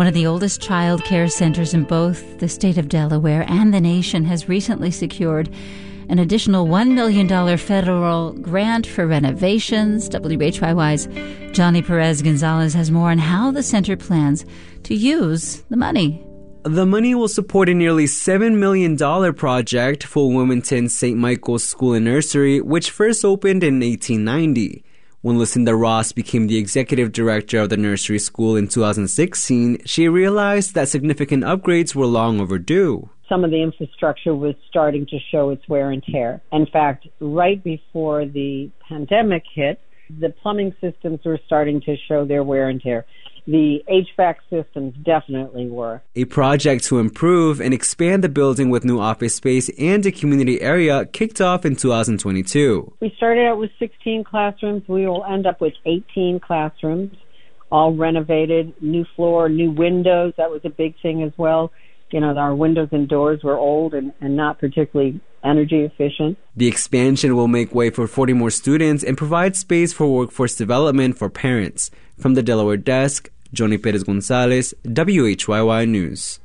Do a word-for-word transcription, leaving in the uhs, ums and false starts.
One of the oldest child care centers in both the state of Delaware and the nation has recently secured an additional one million dollars federal grant for renovations. W H Y Y's Johnny Perez Gonzalez has more on how the center plans to use the money. The money will support a nearly seven million dollars project for Wilmington's Saint Michael's School and Nursery, which first opened in eighteen ninety. When Lucinda Ross became the executive director of the nursery school in two thousand sixteen, she realized that significant upgrades were long overdue. Some of the infrastructure was starting to show its wear and tear. In fact, right before the pandemic hit, the plumbing systems were starting to show their wear and tear. The H V A C systems definitely were. A project to improve and expand the building with new office space and a community area kicked off in two thousand twenty-two. We started out with sixteen classrooms. We will end up with eighteen classrooms, all renovated, new floor, new windows. That was a big thing as well. You know, our windows and doors were old and, and not particularly energy efficient. The expansion will make way for forty more students and provide space for workforce development for parents. From the Delaware desk, Johnny Perez Gonzalez, W H Y Y News.